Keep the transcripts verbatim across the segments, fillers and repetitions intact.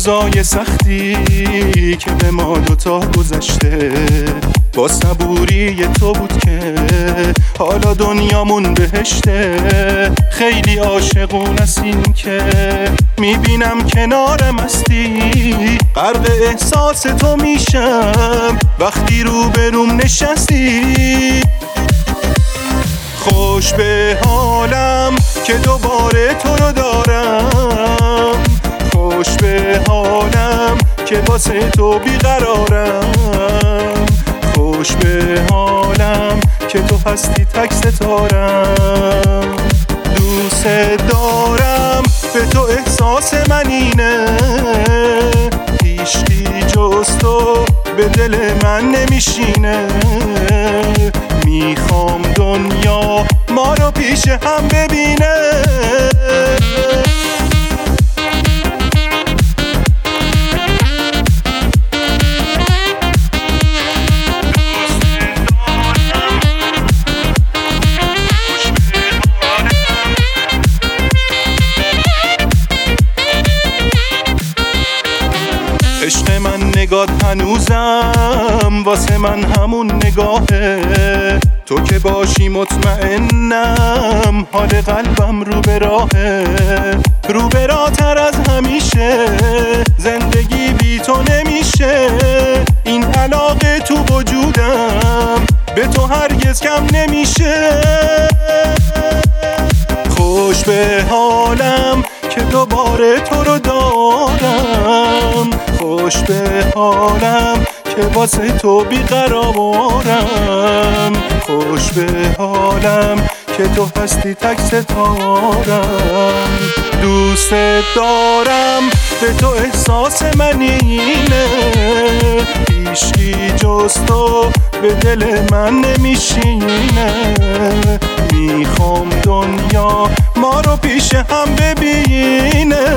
روزای سختی که به ما دوتا گذشته با صبوری تو بود که حالا دنیامون بهشته. خیلی عاشقون هستین که میبینم کنارم هستی، غرق احساس تو میشم وقتی رو بروم نشستی. خوش به حالم که دوباره تو رو دارم، خوش به حالم که واسه تو بیقرارم، خوش به حالم که تو هستی تک ستارم. دوست دارم به تو احساس من اینه، هیچکی جز تو به دل من نمیشینه. میخوام دنیا ما رو پیش هم ببینه. عشق من نگات هنوزم واسه من همون نگاهه، تو که باشی مطمئنم حال قلبم رو به راهه. رو به راتر از همیشه زندگی بی تو نمیشه، این علاقه تو وجودم به تو هرگز کم نمیشه. خوش به حالم که دوباره تو رو دارم، خوش به حالم که واسه تو بیقرارم، خوش به حالم که تو هستی تک ستارم. دوست دارم به تو احساس من اینه، هیچکی جز تو به دل من نمیشینه. میخوام دنیا ما رو پیش هم ببینه.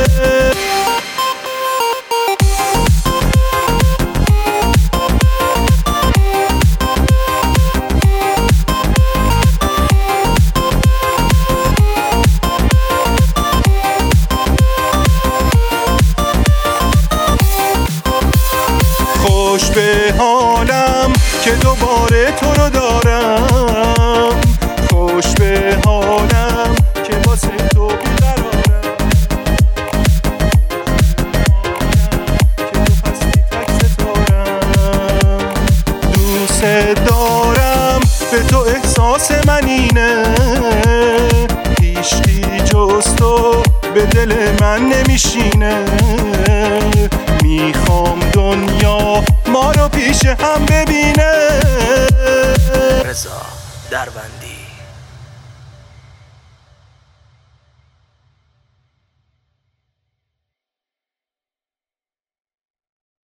خوش به حالم که دوباره تو رو دارم، خوش به حالم که واسه تو بیقرارم، که تو هستی تک ستارم. دوست دارم به تو احساس من اینه، هیچکی جز تو به دل من نمیشینه. میخوام دنیا ما رو پیش هم ببینه. رضا دربند.